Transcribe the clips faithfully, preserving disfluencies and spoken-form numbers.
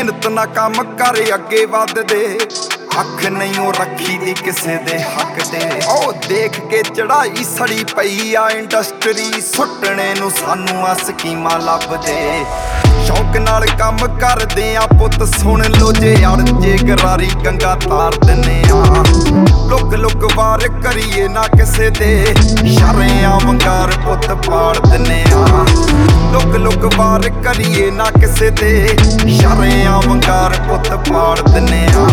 ਮਿਹਨਤ ਨਾ ਕੰਮ ਕਰ ਅੱਗੇ ਵੱਧਦੇ ਅੱਖ ਨਹੀਂ ਉਹ ਰੱਖੀ ਦੀ ਕਿਸੇ ਦੇ ਹੱਕ ਤੇ। ਉਹ ਦੇਖ ਕੇ ਚੜਾਈ ਸੜੀ ਪਈ ਆ ਇੰਡਸਟਰੀ ਸੁੱਟਣੇ ਨੂੰ ਸਾਨੂੰ ਆ ਸਕੀਮਾਂ ਲੱਭਦੇ। ਸ਼ੌਕ ਨਾਲ ਕੰਮ ਕਰਦੇ ਆ ਪੁੱਤ ਸੁਣ ਲੋ ਜੇ ਅੜ ਜੇ ਗਰਾਰੀ ਗੰਗਾ ਤਾਰ ਦਿੰਨੇ ਆ। ਲੁੱਕ ਲੁੱਕ ਵਾਰ ਕਰੀਏ ਨਾ ਕਿਸੇ ਦੇ ਸ਼ਰਿਆਂ ਵੰਗਾਰ ਪੁੱਤ ਪਾੜ ਦਿੰਨੇ ਆ। ਲੁੱਕ ਲੁੱਕ ਵਾਰ ਕਰੀਏ ਨਾ ਕਿਸੇ ਦੇ ਸ਼ਰਿਆਂ ਵੰਗਾਰ ਪੁੱਤ ਪਾੜ ਦਿੰਨੇ ਆ।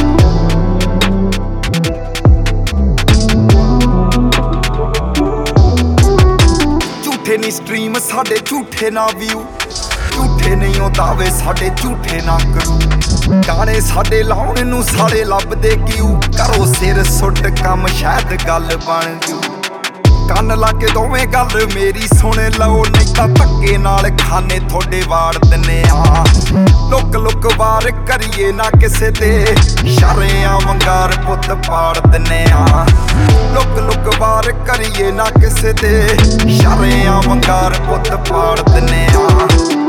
ਝੂਠੇ ਨੀ ਸਟ੍ਰੀਮ ਸਾਡੇ ਝੂਠੇ ਨਾ ਵਿਊ ਝੂਠੇ ਨਹੀਂ ਉਹ ਦਾਵੇ ਸਾਡੇ ਝੂਠੇ ਨਾ ਕਰੂ। ਗਾਣੇ ਸਾਡੇ ਲਾਉਣ ਨੂੰ ਸਾਲੇ ਲੱਭਦੇ ਕਿਉਂ ਕਰੋ ਸਿਰ ਸੁੱਟ ਕੰਮ ਸ਼ਾਇਦ ਗੱਲ ਬਣ ਜੂ। ਕੰਨ ਲਾ ਕੇ ਦੋਵੇਂ ਗੱਲ ਮੇਰੀ ਸੁਣ ਲਓ ਨਹੀਂ ਤਾਂ ਧੱਕੇ ਨਾਲ ਖਾਨੇ ਥੋੜੇ ਵਾੜ ਦਿੰਨੇ ਆ। ਲੁੱਕ ਲੁੱਕ ਵਾਰ ਕਰੀਏ ਨਾ ਕਿਸੇ ਤੇ ਸ਼ਰਿਆਂ ਵੰਗਾਰ ਪੁੱਤ ਪਾੜ ਦਿੰਨੇ ਆ। ਲੁੱਕ ਲੁੱਕ ਵਾਰ ਕਰੀਏ ਨਾ ਕਿਸੇ ਤੇ ਸ਼ਰਿਆਂ ਵੰਗਾਰ ਪੁੱਤ ਪਾੜ ਦਿੰਨੇ ਆ।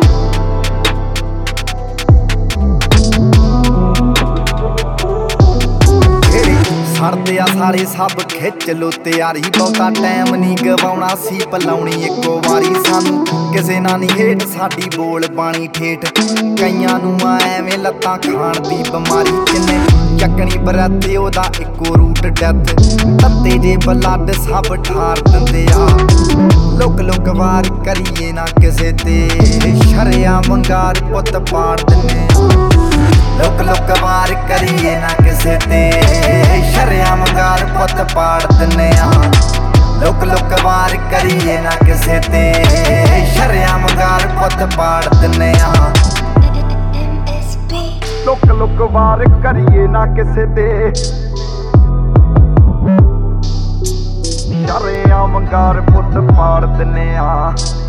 ਸੜਦੇ ਆ ਸਾਰੇ ਸਭ ਖਿੱਚ ਲੋ ਤਿਆਰੀ ਬਹੁਤਾ ਟਾਈਮ ਨਹੀਂ ਗਵਾਉਣਾ ਸੀ ਪਲਾਉਣੀ ਇੱਕੋ ਵਾਰੀ ਸਾਨੂੰ ਕਿਸੇ ਨਾਲ ਨਹੀਂ ਹੇਠ ਸਾਡੀ ਬੋਲ ਬਾਣੀ ਠੇਠ। ਕਈਆਂ ਨੂੰ ਆ ਐਵੇਂ ਲੱਤਾਂ ਖਾਣ ਦੀ ਬਿਮਾਰੀ ਜਿੰਨੇ ਚੱਕਣੀ ਬਰਾਤੇ ਉਹਦਾ ਇੱਕੋ ਰੂਟ ਡੈਥ। ਤੱਤੇ ਜੇ ਬਲੱਡ ਸਭ ਠਾਰ ਦਿੰਦੇ ਆ। ਲੁੱਕ ਲੁੱਕ ਵਾਰ ਕਰੀਏ ਨਾ ਕਿਸੇ ਤੇ ਸ਼ਰਿਆਂ ਵੰਗਾਰ ਪੁੱਤ ਪਾੜ ਦਿੰਨੇ ਆ। ਲੁੱਕ ਲੁੱਕ ਵਾਰ ਕਰੀਏ ਨਾ ਕਿਸੇ ਤੇ ਸ਼ਰਿਆਂ ਵੰਗਾਰ ਪੁੱਤ ਪਾੜ ਦਿੰਨੇ ਆ। ਲੁੱਕ ਲੁੱਕ ਵਾਰ ਕਰੀਏ ਨਾ ਕਿਸੇ ਤੇ ਸ਼ਰਿਆਂ ਵੰਗਾਰ ਪੁੱਤ ਪਾੜ ਦਿੰਨੇ ਆ। ਲੁੱਕ ਲੁੱਕ ਵਾਰ ਕਰੀਏ ਨਾ ਕਿਸੇ ਤੇ ਸ਼ਰਿਆਂ ਵੰਗਾਰ ਪੁੱਤ ਪਾੜ ਦਿੰਨੇ ਆ।